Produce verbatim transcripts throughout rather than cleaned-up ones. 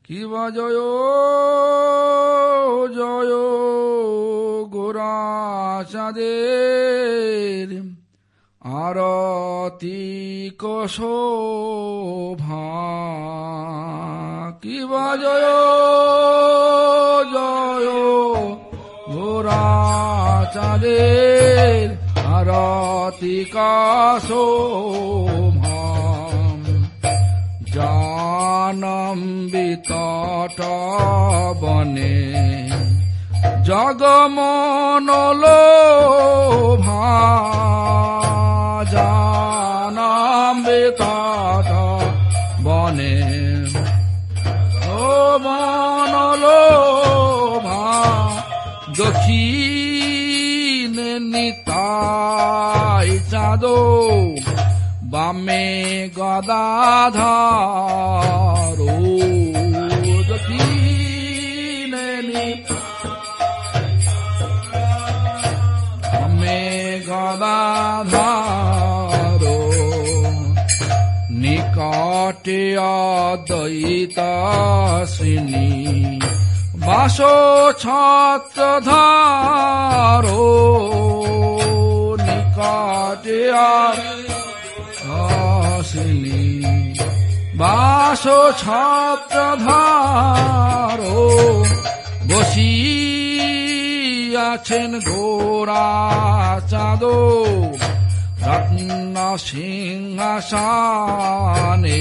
কিবা জয় জয় গোরাচাঁদের আরতি শোভা। কিবা জয় জয় গোরাচাঁদের আরতি শোভা। জানম্বিতট বনে জগমনোলোভা। জানম্বিতট বনে জগমনোলোভা। দক্ষিণে নিতাই চাঁদ বামে গদাধর। দক্ষিণে বামে গদাধর। নিকটে অদ্বৈত শ্রেণী বাস ছত্রধর। নিকটে শ্রেণী বাস ছত্রধর। বসিয়াছেন গোরাচাঁদ রত্ন সিংহাসনে।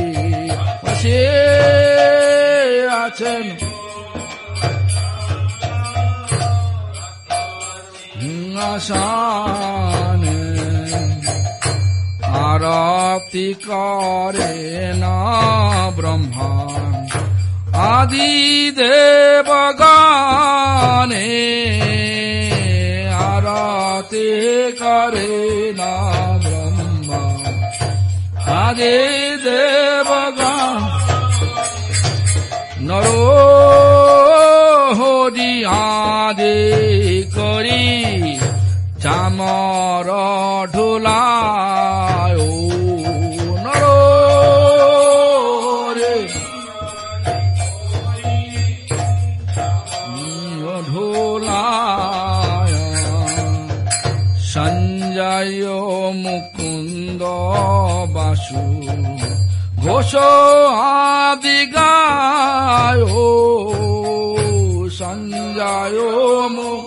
বসিয়াছেন সিংহাসনে। আরতি করেন ব্রহ্মা আদি দেবগণে। আরতি করেন ব্রহ্মা আদি দেবগণ। নর হরি আদি করি চামর ঢোলায়। নর রে ঢোলায়। সঞ্জয় মুকুন্দ বাসু ঘোষ আদি গায়। সঞ্জয় মুকুন্দ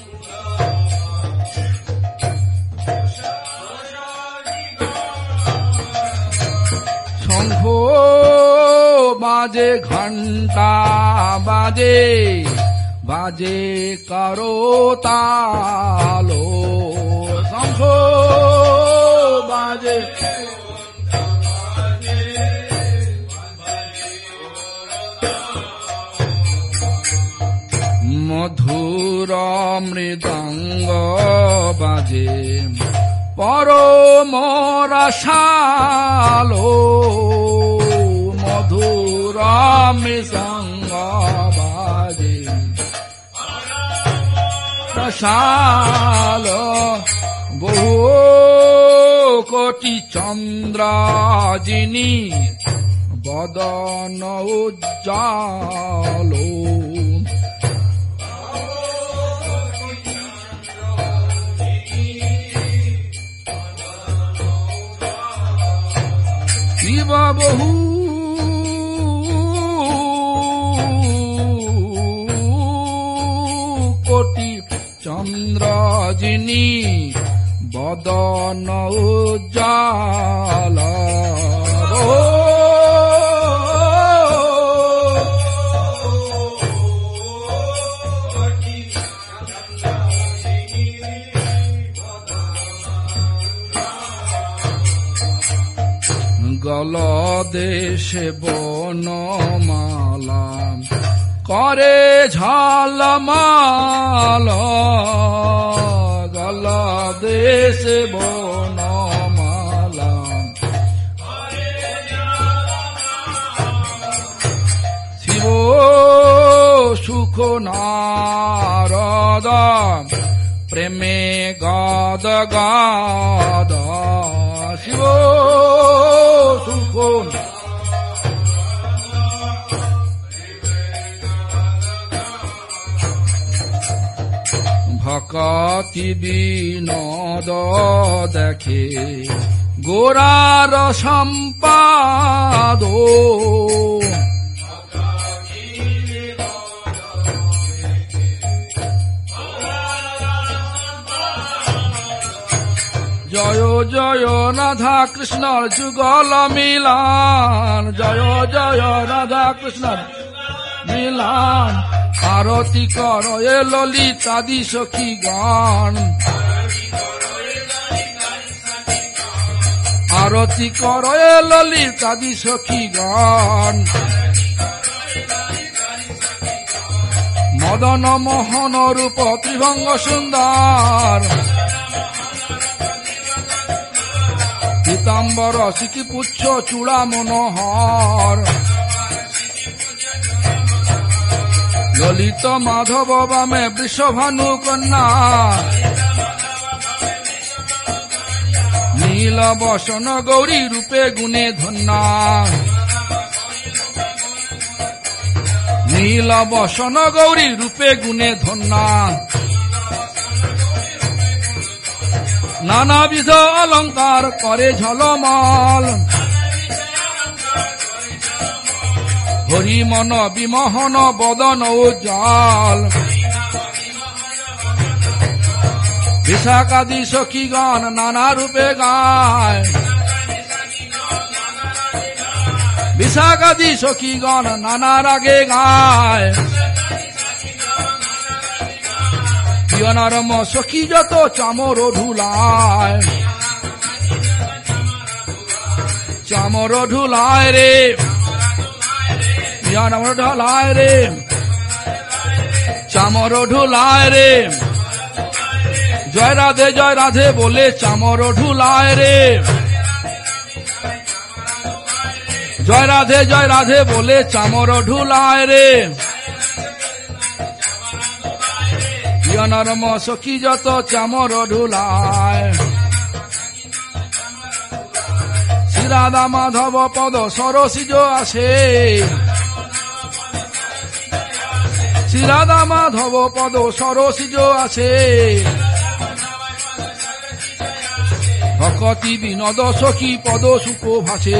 শঙ্খ বাজে ঘণ্টা বাজে বাজে করতালো। শঙ্খ বাজে মধুর মৃদঙ্গ বাজে পরম রসালো। মধুর মৃদঙ্গ বাজে রসালো। বহু কোটি চন্দ্র যিনি বদন উজ্জ্বলো। শিবা বহু কোটি চন্দ্র যিনি বদন উজ্জ্বল। গলদেশে বনমালা করে ঝলমল। গলদেশে বনমালা শিব সুখ নারদ প্রেমে গদ গদ। শিব সুখ ভকতি বিনোদ দেখে গোরার সম্পাদ জয় জয় রাধা কৃষ্ণর যুগল মিলান, জয় জয় রাধা কৃষ্ণর মিলান। আরতি কর এ ললিতাদি সখী গান, আরতি কর এ ললিতাদি সখী গান। মদন মোহন রূপ ত্রিভঙ্গ সুন্দর, পীতাম্বর শিখি পুচ্ছ চূড়া মনোহর। ললিত মাধব বামে বৃষভানু কন্যা, নীল বসন গৌরী রূপে গুণে ধন্যা। নীল বসন গৌরী রূপে গুণে ধন্যা। নানাবিধ অলঙ্কার করে ঝলমল, হরি মন বিমোহন বদন উজ্জ্বল। বিশাখাদি সখীগণ নানা রূপে গায়, বিশাখাদি সখীগণ নানা রাগে গায়। প্রিয় নরম সখী যত চামর ঢুলায়, চামর ঢুলায় রে, প্রিয় নরম ঢুলায় রে, চামর ঢুলায় রে। জয় রাধে জয় রাধে বলে চামর ঢুলায় রে, জয় রাধে জয় রাধে বলে চামর ঢুলায় রে। প্রিয় নরম সখী যত চামর ঢুলায়। শ্রী রাধা মাধব পদ সরসিজ আসে, শ্রী রাধা মাধব পদ সরসিজ আছে। ভকতি বিনোদ সখী পদ সুখ ভাসে।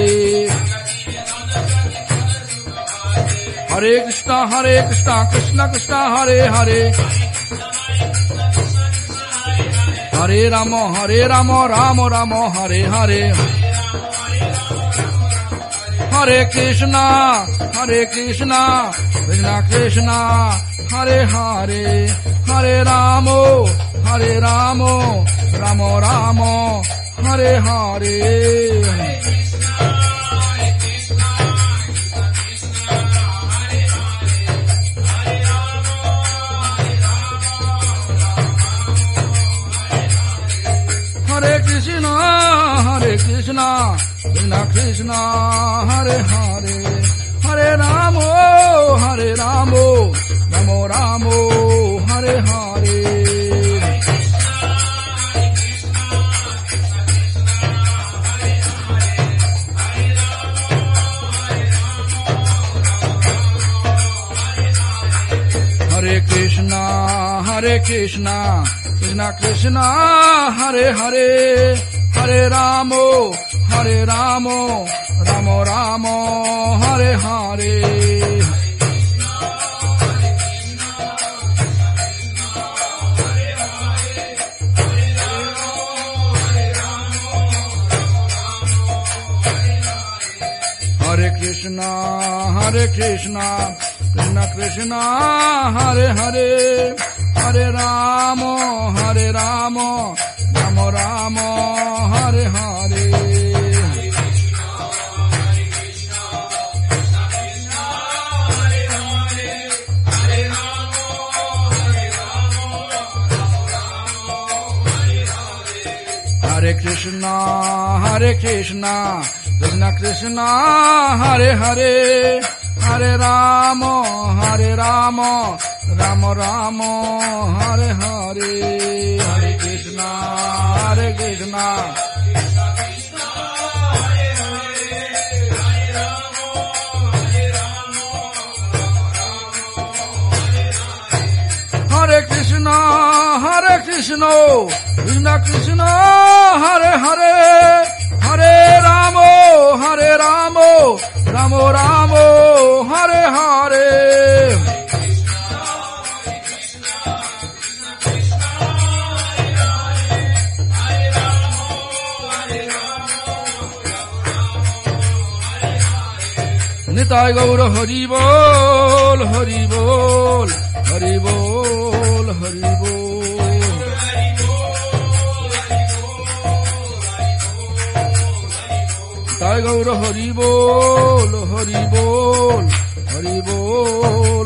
হরে কৃষ্ণ হরে কৃষ্ণ কৃষ্ণ কৃষ্ণ হরে হরে, হরে রাম হরে রাম রাম রাম হরে হরে। হরে কৃষ্ণ হরে কৃষ্ণ কৃষ্ণ কৃষ্ণ হরে হরে, হরে রাম হরে রাম রাম রাম হরে হরে। হরে কৃষ্ণ হরে কৃষ্ণ কৃষ্ণ কৃষ্ণ হরে হরে, হরে রাম হরে রাম রাম রাম হরে হরে। হরে কৃষ্ণ হরে কৃষ্ণ কৃষ্ণ কৃষ্ণ হরে হরে, হরে রাম হরে রাম রাম রাম হরে হরে। হরে কৃষ্ণ হরে কৃষ্ণ কৃষ্ণ কৃষ্ণ হরে হরে, হরে রাম হরে রাম রাম রাম হরে হরে। হরে কৃষ্ণ হরে কৃষ্ণ কৃষ্ণ কৃষ্ণ হরে হরে, হরে রাম হরে রাম রাম রাম হরে হরে। হরে কৃষ্ণ হরে কৃষ্ণ হরে কৃষ্ণ হরে কৃষ্ণ কৃষ্ণ কৃষ্ণ হরে হরে হরে রাম হরে রাম রাম রাম হরে হরে নিতাই গৌর হরি বল হরি বল হরি বল হরি বল নিতাই গৌর হরি বল হরি বল হরি বল